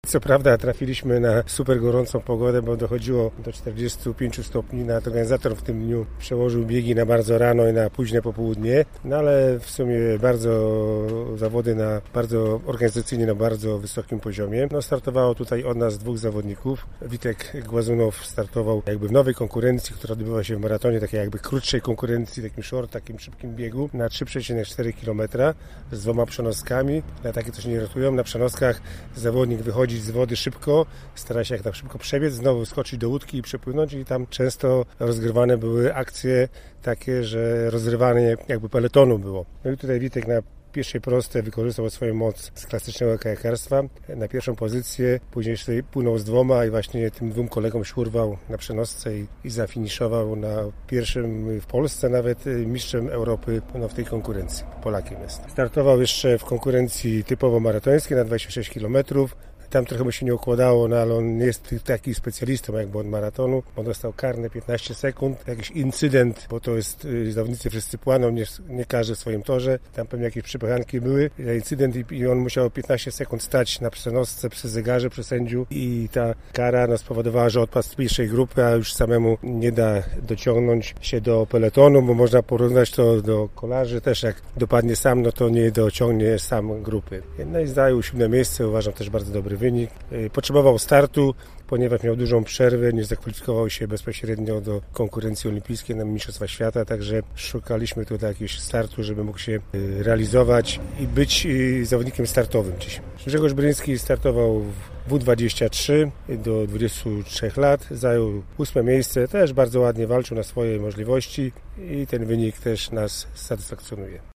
Co prawda trafiliśmy na super gorącą pogodę, bo dochodziło do 45 stopni. Nawet organizator w tym dniu przełożył biegi na bardzo rano i na późne popołudnie. No ale w sumie zawody organizacyjnie na bardzo wysokim poziomie. Startowało tutaj od nas 2 zawodników. Witek Głazunow startował jakby w nowej konkurencji, która odbywa się w maratonie, takiej jakby krótszej konkurencji, takim szybkim biegu na 3,4 km z 2 przenoskami. Dla takich, co się nie ratują, na przenoskach zawodnik wychodzi z wody szybko, stara się jak tak szybko przebiec, znowu skoczyć do łódki i przepłynąć i tam często rozgrywane były akcje takie, że rozrywanie jakby peletonu było. No i tutaj Witek na pierwszej prostej wykorzystał swoją moc z klasycznego kajakarstwa na pierwszą pozycję, później jeszcze płynął z 2 i właśnie tym 2 kolegom szurwał na przenosce i zafiniszował na pierwszym w Polsce nawet mistrzem Europy w tej konkurencji. Polakiem jest. Startował jeszcze w konkurencji typowo maratońskiej na 26 km. Tam trochę mu się nie układało, ale on nie jest taki specjalistą jakby od maratonu. On dostał karne 15 sekund, jakiś incydent, bo to jest, zawodnicy wszyscy płaną, nie każdy w swoim torze. Tam pewnie jakieś przypychanki były. Incydent i on musiał 15 sekund stać na przenosce przy zegarze, przy sędziu i ta kara spowodowała, że odpadł z pierwszej grupy, a już samemu nie da dociągnąć się do peletonu, bo można porównać to do kolarzy też, jak dopadnie sam, to nie dociągnie sam grupy. No i zajął 7 miejsce, uważam też bardzo dobry wynik. Potrzebował startu, ponieważ miał dużą przerwę, nie zakwalifikował się bezpośrednio do konkurencji olimpijskiej na Mistrzostwa Świata, także szukaliśmy tutaj jakiegoś startu, żeby mógł się realizować i być zawodnikiem startowym dziś. Grzegorz Bryński startował w W23 do 23 lat, zajął 8 miejsce, też bardzo ładnie walczył na swoje możliwości i ten wynik też nas satysfakcjonuje.